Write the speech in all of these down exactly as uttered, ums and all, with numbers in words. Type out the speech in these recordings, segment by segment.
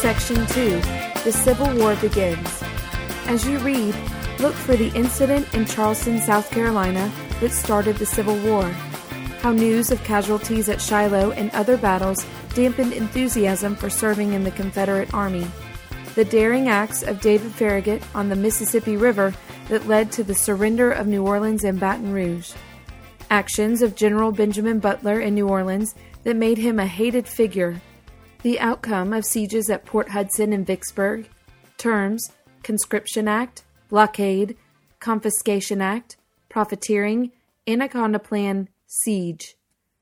Section two. The Civil War Begins. As you read, look for the incident in Charleston, South Carolina that started the Civil War. How news of casualties at Shiloh and other battles dampened enthusiasm for serving in the Confederate Army. The daring acts of David Farragut on the Mississippi River that led to the surrender of New Orleans and Baton Rouge. Actions of General Benjamin Butler in New Orleans that made him a hated figure. The outcome of sieges at Port Hudson and Vicksburg. Terms: Conscription Act, Blockade, Confiscation Act, Profiteering, Anaconda Plan, Siege.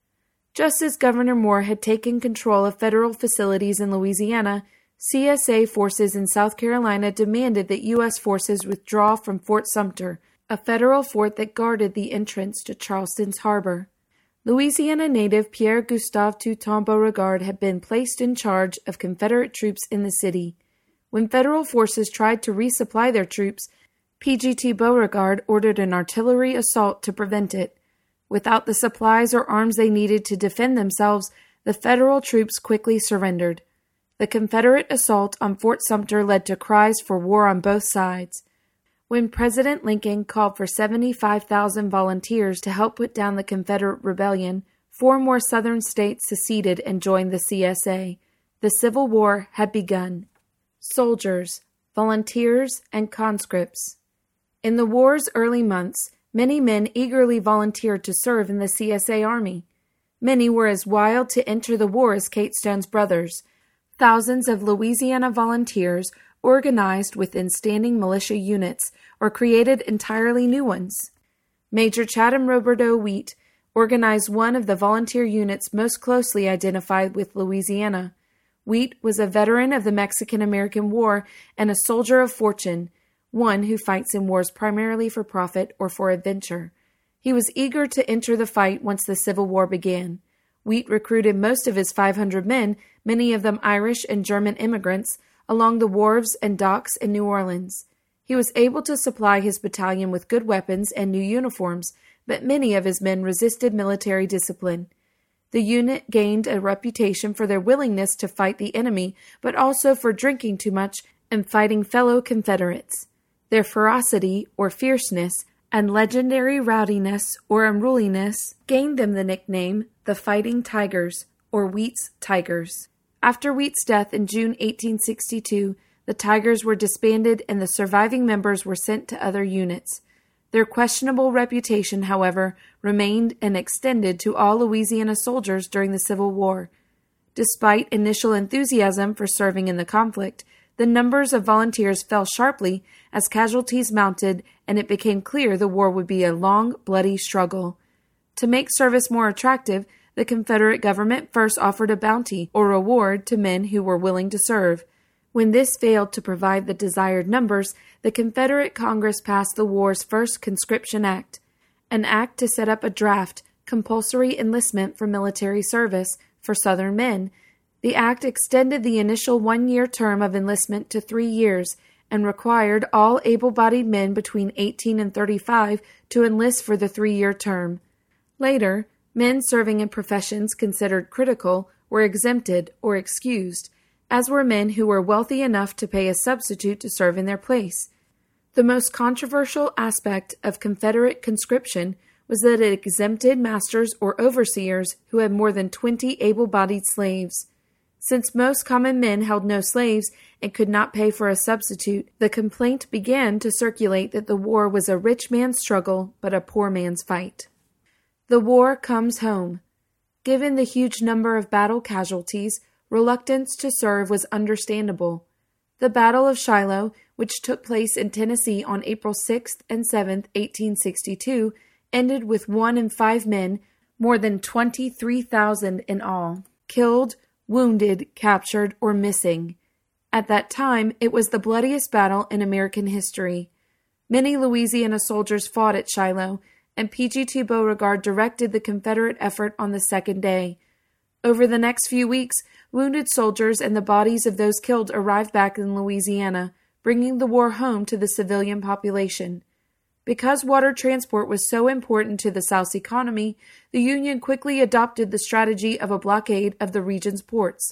Just as Governor Moore had taken control of federal facilities in Louisiana, C S A forces in South Carolina demanded that U S forces withdraw from Fort Sumter, a federal fort that guarded the entrance to Charleston's harbor. Louisiana native Pierre-Gustave Toutant Beauregard had been placed in charge of Confederate troops in the city. When federal forces tried to resupply their troops, P G T Beauregard ordered an artillery assault to prevent it. Without the supplies or arms they needed to defend themselves, the federal troops quickly surrendered. The Confederate assault on Fort Sumter led to cries for war on both sides. When President Lincoln called for seventy-five thousand volunteers to help put down the Confederate rebellion, four more southern states seceded and joined the C S A. The Civil War had begun. Soldiers, volunteers, and conscripts. In the war's early months, many men eagerly volunteered to serve in the C S A Army. Many were as wild to enter the war as Kate Stone's brothers. Thousands of Louisiana volunteers organized within standing militia units or created entirely new ones. Major Chatham Roberdeau Wheat organized one of the volunteer units most closely identified with Louisiana. Wheat was a veteran of the Mexican-American War and a soldier of fortune, one who fights in wars primarily for profit or for adventure. He was eager to enter the fight once the Civil War began. Wheat recruited most of his five hundred men, many of them Irish and German immigrants, along the wharves and docks in New Orleans. He was able to supply his battalion with good weapons and new uniforms, but many of his men resisted military discipline. The unit gained a reputation for their willingness to fight the enemy, but also for drinking too much and fighting fellow Confederates. Their ferocity or fierceness and legendary rowdiness or unruliness gained them the nickname the Fighting Tigers or Wheat's Tigers. After Wheat's death in June eighteen sixty-two, the Tigers were disbanded and the surviving members were sent to other units. Their questionable reputation, however, remained and extended to all Louisiana soldiers during the Civil War. Despite initial enthusiasm for serving in the conflict, the numbers of volunteers fell sharply as casualties mounted and it became clear the war would be a long, bloody struggle. To make service more attractive, the Confederate government first offered a bounty or reward to men who were willing to serve. When this failed to provide the desired numbers, the Confederate Congress passed the war's first Conscription Act, an act to set up a draft, compulsory enlistment for military service for Southern men. The act extended the initial one-year term of enlistment to three years and required all able-bodied men between eighteen and thirty-five to enlist for the three-year term. Later, men serving in professions considered critical were exempted or excused, as were men who were wealthy enough to pay a substitute to serve in their place. The most controversial aspect of Confederate conscription was that it exempted masters or overseers who had more than twenty able-bodied slaves. Since most common men held no slaves and could not pay for a substitute, the complaint began to circulate that the war was a rich man's struggle but a poor man's fight. The war comes home. Given the huge number of battle casualties, reluctance to serve was understandable. The Battle of Shiloh, which took place in Tennessee on April sixth and seventh, eighteen sixty-two, ended with one in five men, more than twenty-three thousand in all, killed, wounded, captured, or missing. At that time, it was the bloodiest battle in American history. Many Louisiana soldiers fought at Shiloh, and P G T Beauregard directed the Confederate effort on the second day. Over the next few weeks, wounded soldiers and the bodies of those killed arrived back in Louisiana, bringing the war home to the civilian population. Because water transport was so important to the South's economy, the Union quickly adopted the strategy of a blockade of the region's ports.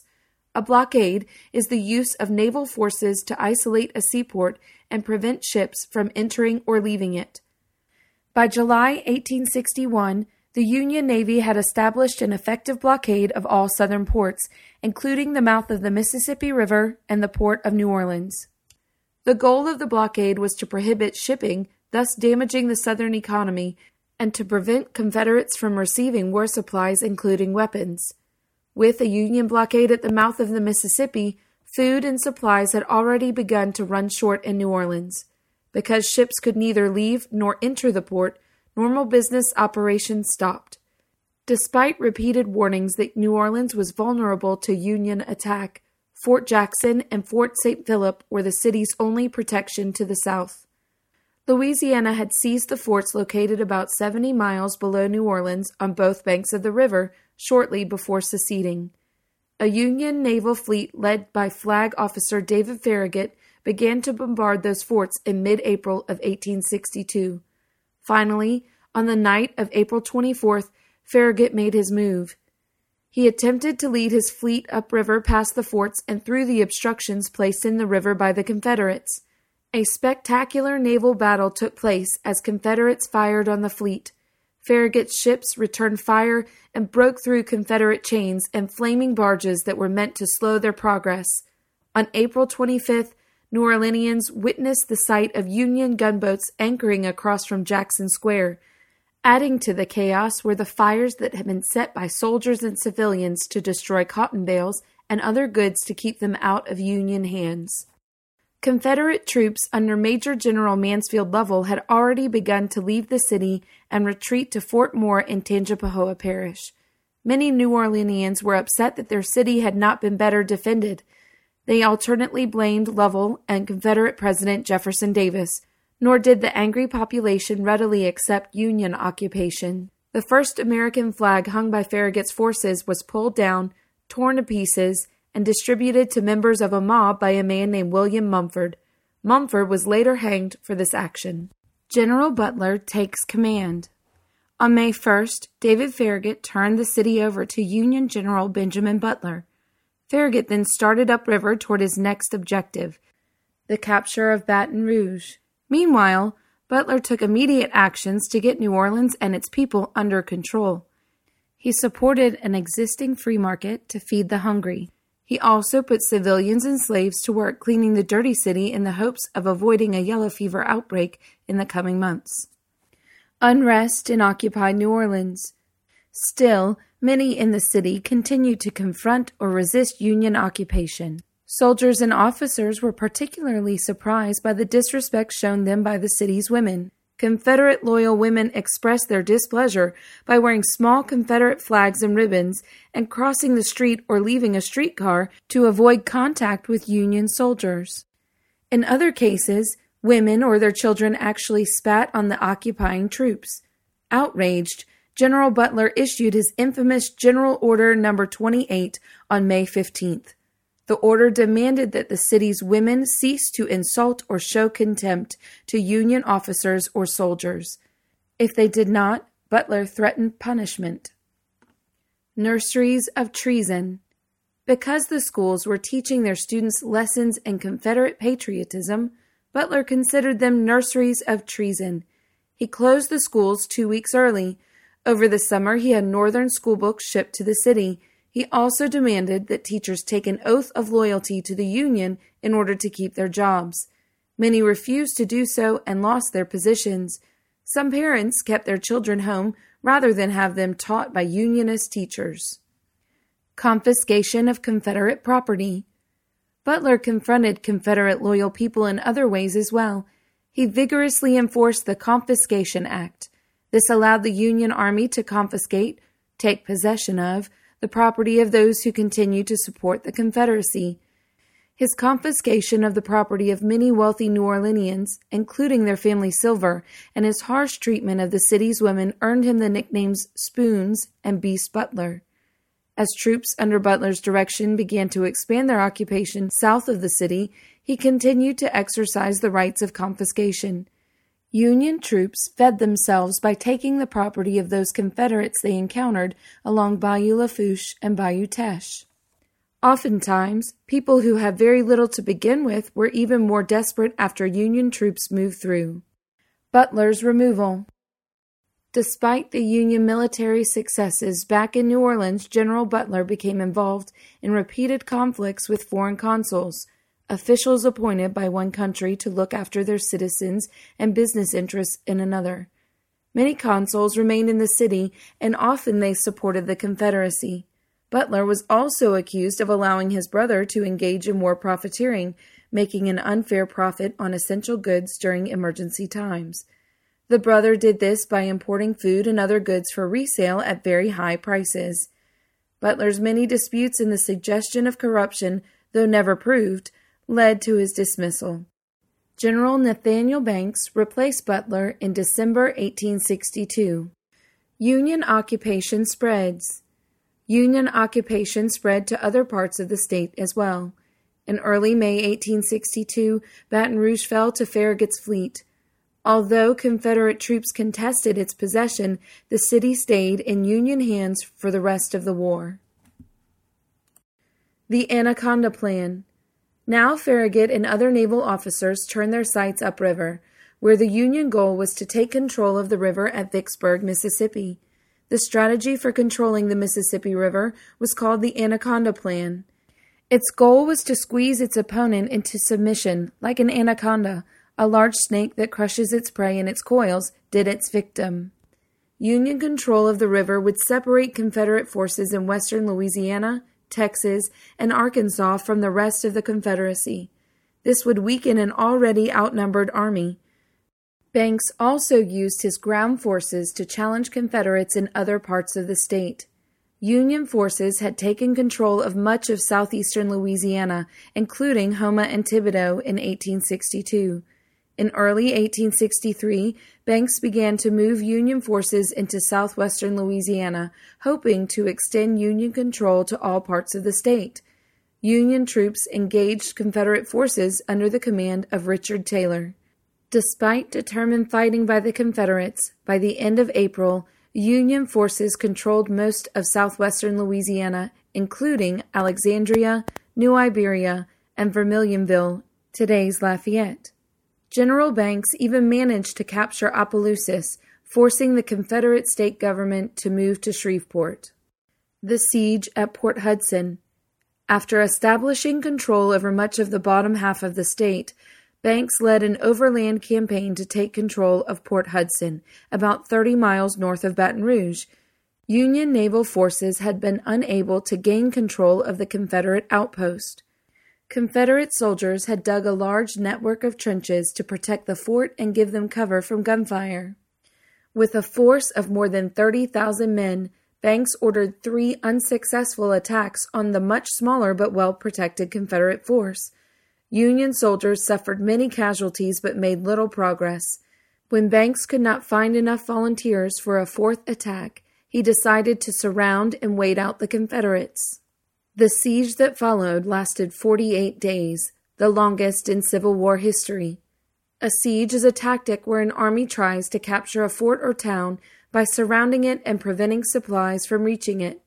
A blockade is the use of naval forces to isolate a seaport and prevent ships from entering or leaving it. By July eighteen sixty-one, the Union Navy had established an effective blockade of all southern ports, including the mouth of the Mississippi River and the port of New Orleans. The goal of the blockade was to prohibit shipping, thus damaging the Southern economy, and to prevent Confederates from receiving war supplies, including weapons. With a Union blockade at the mouth of the Mississippi, food and supplies had already begun to run short in New Orleans. Because ships could neither leave nor enter the port, normal business operations stopped. Despite repeated warnings that New Orleans was vulnerable to Union attack, Fort Jackson and Fort Saint Philip were the city's only protection to the south. Louisiana had seized the forts located about seventy miles below New Orleans on both banks of the river shortly before seceding. A Union naval fleet led by Flag Officer David Farragut began to bombard those forts in mid-April of eighteen sixty-two. Finally, on the night of April twenty-fourth, Farragut made his move. He attempted to lead his fleet upriver past the forts and through the obstructions placed in the river by the Confederates. A spectacular naval battle took place as Confederates fired on the fleet. Farragut's ships returned fire and broke through Confederate chains and flaming barges that were meant to slow their progress. On April twenty-fifth, New Orleanians witnessed the sight of Union gunboats anchoring across from Jackson Square. Adding to the chaos were the fires that had been set by soldiers and civilians to destroy cotton bales and other goods to keep them out of Union hands. Confederate troops under Major General Mansfield Lovell had already begun to leave the city and retreat to Fort Moore in Tangipahoa Parish. Many New Orleanians were upset that their city had not been better defended. They alternately blamed Lovell and Confederate President Jefferson Davis, nor did the angry population readily accept Union occupation. The first American flag hung by Farragut's forces was pulled down, torn to pieces, and distributed to members of a mob by a man named William Mumford. Mumford was later hanged for this action. General Butler takes command. On May first, David Farragut turned the city over to Union General Benjamin Butler. Farragut then started upriver toward his next objective, the capture of Baton Rouge. Meanwhile, Butler took immediate actions to get New Orleans and its people under control. He supported an existing free market to feed the hungry. He also put civilians and slaves to work cleaning the dirty city in the hopes of avoiding a yellow fever outbreak in the coming months. Unrest in occupied New Orleans. Still, many in the city continued to confront or resist Union occupation. Soldiers and officers were particularly surprised by the disrespect shown them by the city's women. Confederate loyal women expressed their displeasure by wearing small Confederate flags and ribbons and crossing the street or leaving a streetcar to avoid contact with Union soldiers. In other cases, women or their children actually spat on the occupying troops. Outraged, General Butler issued his infamous General Order Number twenty-eight on May fifteenth. The order demanded that the city's women cease to insult or show contempt to Union officers or soldiers. If they did not, Butler threatened punishment. Nurseries of treason. Because the schools were teaching their students lessons in Confederate patriotism, Butler considered them nurseries of treason. He closed the schools two weeks early. Over the summer, he had Northern schoolbooks shipped to the city. He also demanded that teachers take an oath of loyalty to the Union in order to keep their jobs. Many refused to do so and lost their positions. Some parents kept their children home rather than have them taught by Unionist teachers. Confiscation of Confederate property. Butler confronted Confederate loyal people in other ways as well. He vigorously enforced the Confiscation Act. This allowed the Union Army to confiscate, take possession of, the property of those who continued to support the Confederacy. His confiscation of the property of many wealthy New Orleanians, including their family silver, and his harsh treatment of the city's women earned him the nicknames Spoons and Beast Butler. As troops under Butler's direction began to expand their occupation south of the city, he continued to exercise the rights of confiscation. Union troops fed themselves by taking the property of those Confederates they encountered along Bayou Lafourche and Bayou Teche. Oftentimes, people who had very little to begin with were even more desperate after Union troops moved through. Butler's removal. Despite the Union military successes back in New Orleans, General Butler became involved in repeated conflicts with foreign consuls, officials appointed by one country to look after their citizens and business interests in another. Many consuls remained in the city, and often they supported the Confederacy. Butler was also accused of allowing his brother to engage in war profiteering, making an unfair profit on essential goods during emergency times. The brother did this by importing food and other goods for resale at very high prices. Butler's many disputes and the suggestion of corruption, though never proved, led to his dismissal. General Nathaniel Banks replaced Butler in December eighteen sixty-two. Union occupation spreads. Union occupation spread to other parts of the state as well. In early May eighteen sixty-two, Baton Rouge fell to Farragut's fleet. Although Confederate troops contested its possession, the city stayed in Union hands for the rest of the war. The Anaconda Plan. Now Farragut and other naval officers turned their sights upriver, where the Union goal was to take control of the river at Vicksburg, Mississippi. The strategy for controlling the Mississippi River was called the Anaconda Plan. Its goal was to squeeze its opponent into submission, like an anaconda, a large snake that crushes its prey in its coils, did its victim. Union control of the river would separate Confederate forces in western Louisiana, Texas, and Arkansas from the rest of the Confederacy. This would weaken an already outnumbered army. Banks also used his ground forces to challenge Confederates in other parts of the state. Union forces had taken control of much of southeastern Louisiana, including Houma and Thibodaux in eighteen sixty-two. In early eighteen sixty-three, Banks began to move Union forces into southwestern Louisiana, hoping to extend Union control to all parts of the state. Union troops engaged Confederate forces under the command of Richard Taylor. Despite determined fighting by the Confederates, by the end of April, Union forces controlled most of southwestern Louisiana, including Alexandria, New Iberia, and Vermilionville, today's Lafayette. General Banks even managed to capture Opelousas, forcing the Confederate state government to move to Shreveport. The siege at Port Hudson. After establishing control over much of the bottom half of the state, Banks led an overland campaign to take control of Port Hudson, about thirty miles north of Baton Rouge. Union naval forces had been unable to gain control of the Confederate outpost. Confederate soldiers had dug a large network of trenches to protect the fort and give them cover from gunfire. With a force of more than thirty thousand men, Banks ordered three unsuccessful attacks on the much smaller but well-protected Confederate force. Union soldiers suffered many casualties but made little progress. When Banks could not find enough volunteers for a fourth attack, he decided to surround and wait out the Confederates. The siege that followed lasted forty-eight days, the longest in Civil War history. A siege is a tactic where an army tries to capture a fort or town by surrounding it and preventing supplies from reaching it.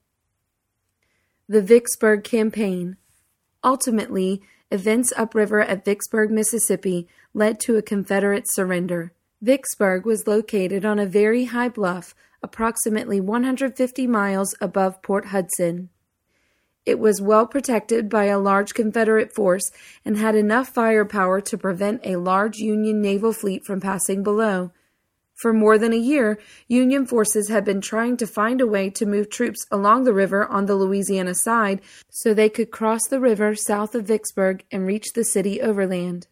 The Vicksburg Campaign. Ultimately, events upriver at Vicksburg, Mississippi, led to a Confederate surrender. Vicksburg was located on a very high bluff, approximately one hundred fifty miles above Port Hudson. It was well protected by a large Confederate force and had enough firepower to prevent a large Union naval fleet from passing below. For more than a year, Union forces had been trying to find a way to move troops along the river on the Louisiana side so they could cross the river south of Vicksburg and reach the city overland.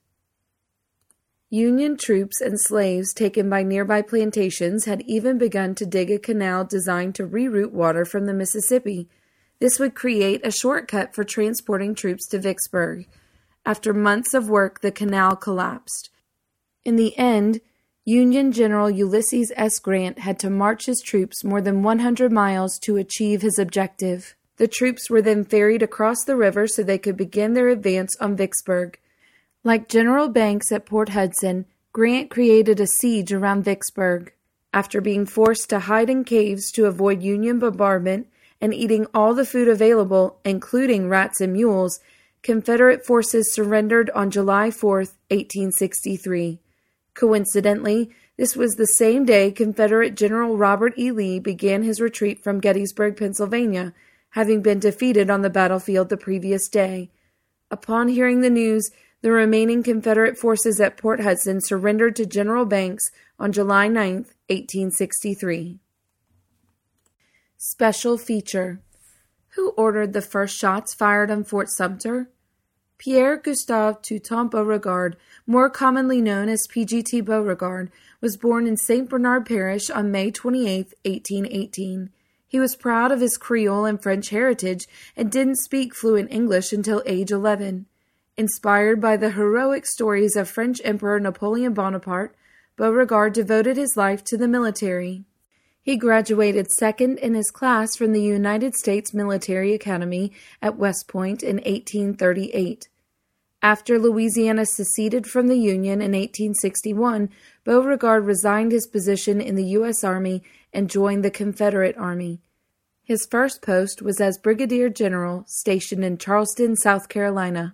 Union troops and slaves taken by nearby plantations had even begun to dig a canal designed to reroute water from the Mississippi. This would create a shortcut for transporting troops to Vicksburg. After months of work, the canal collapsed. In the end, Union General Ulysses S. Grant had to march his troops more than one hundred miles to achieve his objective. The troops were then ferried across the river so they could begin their advance on Vicksburg. Like General Banks at Port Hudson, Grant created a siege around Vicksburg. After being forced to hide in caves to avoid Union bombardment and eating all the food available, including rats and mules, Confederate forces surrendered on July fourth, eighteen sixty-three. Coincidentally, this was the same day Confederate General Robert E. Lee began his retreat from Gettysburg, Pennsylvania, having been defeated on the battlefield the previous day. Upon hearing the news, the remaining Confederate forces at Port Hudson surrendered to General Banks on July ninth, eighteen sixty-three. Special feature. Who ordered the first shots fired on Fort Sumter? Pierre Gustave Toutant Beauregard, more commonly known as P G T Beauregard, was born in Saint Bernard Parish on May twenty-eighth, eighteen eighteen. He was proud of his Creole and French heritage and didn't speak fluent English until age eleven. Inspired by the heroic stories of French Emperor Napoleon Bonaparte, Beauregard devoted his life to the military. He graduated second in his class from the United States Military Academy at West Point in eighteen thirty-eight. After Louisiana seceded from the Union in eighteen sixty-one, Beauregard resigned his position in the U S Army and joined the Confederate Army. His first post was as Brigadier General, stationed in Charleston, South Carolina.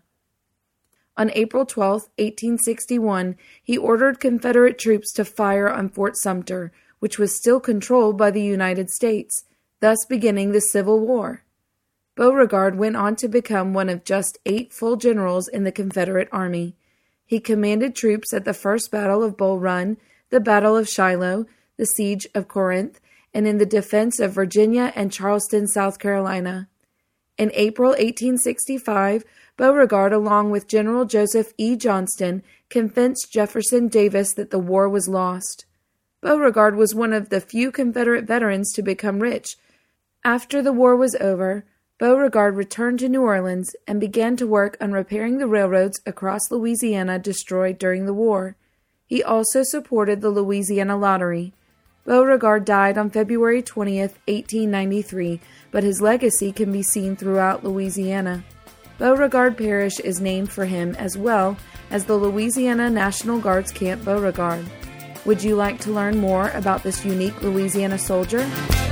On April twelfth, eighteen sixty-one, he ordered Confederate troops to fire on Fort Sumter, which was still controlled by the United States, thus beginning the Civil War. Beauregard went on to become one of just eight full generals in the Confederate Army. He commanded troops at the First Battle of Bull Run, the Battle of Shiloh, the Siege of Corinth, and in the defense of Virginia and Charleston, South Carolina. In April eighteen sixty-five, Beauregard, along with General Joseph E. Johnston, convinced Jefferson Davis that the war was lost. Beauregard was one of the few Confederate veterans to become rich. After the war was over, Beauregard returned to New Orleans and began to work on repairing the railroads across Louisiana destroyed during the war. He also supported the Louisiana Lottery. Beauregard died on February twentieth, eighteen ninety-three, but his legacy can be seen throughout Louisiana. Beauregard Parish is named for him, as well as the Louisiana National Guard's Camp Beauregard. Would you like to learn more about this unique Louisiana soldier?